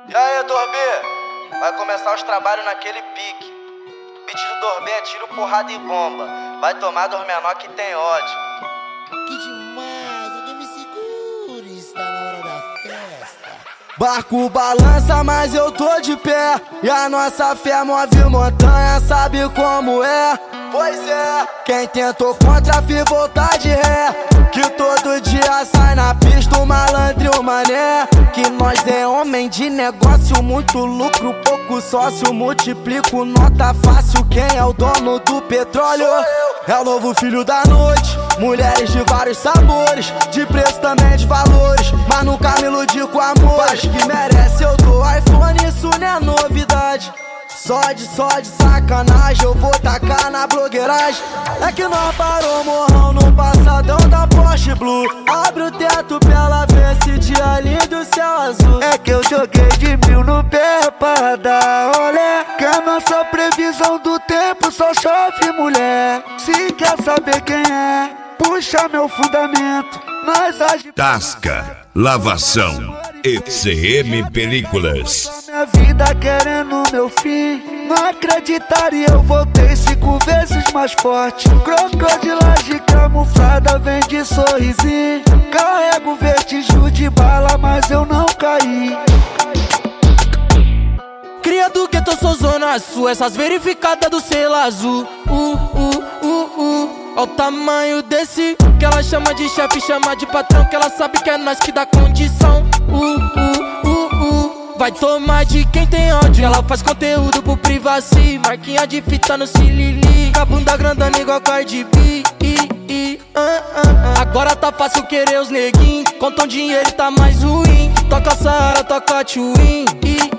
E aí, Dorbê? Vai começar os trabalhos naquele pique. Beat do Dorbê é tiro, porrada e bomba. Vai tomar dos menor que tem ódio. Que demais, alguém me segure, está na hora da festa. Barco balança, mas eu tô de pé. E a nossa fé move montanha, sabe como é? Pois é, quem tentou contra fi voltar de ré. Que todo dia sai na pista o malandro e o mané. Que nós é homem de negócio, muito lucro, pouco sócio. Multiplico nota fácil, quem é o dono do petróleo? É o novo filho da noite. Mulheres de vários sabores, de preço também de valores. Mas nunca me iludi com amor. Acho que merece, eu dou iPhone, isso não é novidade. Só de sacanagem, eu vou tacar na blogueiragem. É que nós parou morrão no passadão da Porsche Blue. Abre o teto pra ela ver esse dia lindo, céu azul. É que eu joguei de 1000 no pé pra dar olé. Que a nossa previsão do tempo só chove mulher. Se quer saber quem é, puxa meu fundamento. Nós age Tasca, lavação, ECM Películas. minha vida querendo meu fim. Não acreditaria, eu voltei 5 vezes mais forte. Crocodilagem camuflada vem de sorrisinho. Carrego vertigem de bala, mas eu não caí. Cria do gueto, eu sou zona sul. Essas verificadas do selo azul. Olha o tamanho desse. Que ela chama de chefe, chama de patrão. Que ela sabe que é nós que dá condição. Vai tomar de quem tem ódio. Ela faz conteúdo pro privacy. Marquinha de fita no cilili. Com a bunda grandona igual Cardi B. Agora tá fácil querer os neguinhos. Contam dinheiro e tá mais ruim. Toca Saara, toca Twin.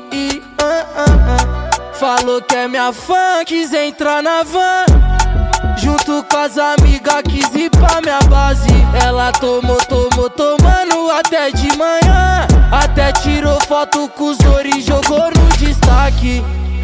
Falou que é minha fã, quis entrar na van. Junto com as amigas, quis ir pra minha base. Ela tomou, tomando até de manhã. Até tirou foto com os ouro e jogou no destaque.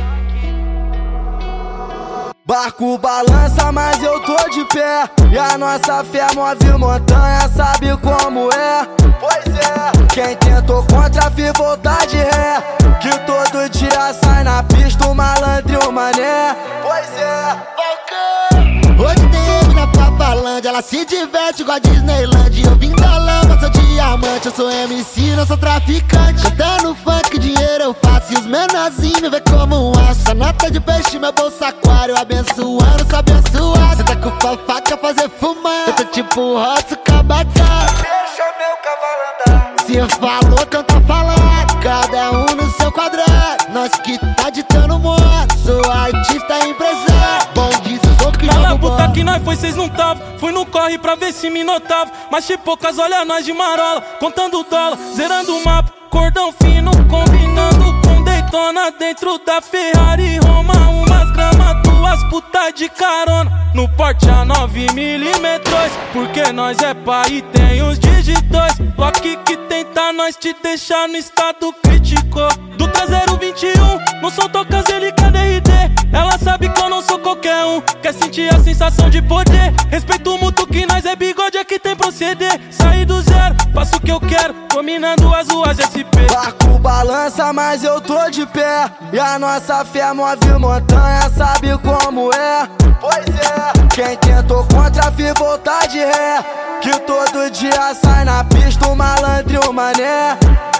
Barco balança, mas eu tô de pé. E a nossa fé move montanha, sabe como é? Pois é, quem tentou contra fi voltar de ré. Que todo dia sai na pista o malandro e o mané. Pois é, Hoje tem ele na Papalândia, ela se diverte igual a Disneyland. Eu vim da lama, sou diamante, eu sou MC, não sou traficante. Cantando funk, dinheiro eu faço e os menorzinhos vê como um aço. A nota de peixe, meu bolso aquário, abençoando, só abençoar. Cê tá com faca fazer fumar, eu tô tipo roço, cabatá. Deixa meu cavalo andar. Se falou, canta falar, cada um no seu quadrado. Nós que tá ditando moda, sou artista empresário. Bom de soco e Cala a jogo puta bola. que nós foi, cês não tava. Fui no corre pra ver se me notava. Mas poucas olha nós de marola. Contando dólar, zerando o mapa. Cordão fino, combinando com Daytona. Dentro da Ferrari Roma, umas gramas, 2 putas de carona. No porte a 9mm, porque nós é pai e tem os digitais. Loki que tenta nós te deixar no estado crítico. Do traseiro 21, não sou tocas, ele KDRD. Ela sabe que eu não sou qualquer um. Quer sentir a sensação de poder. Respeito mútuo que nós é bigode, é que tem proceder. Saí do zero, faço o que eu quero, dominando as ruas SP. barco balança, mas eu tô de pé. E a nossa fé move montanha, sabe como é? Pois é, quem tentou contra fi voltar de ré. Que todo dia sai na pista o malandro e o mané.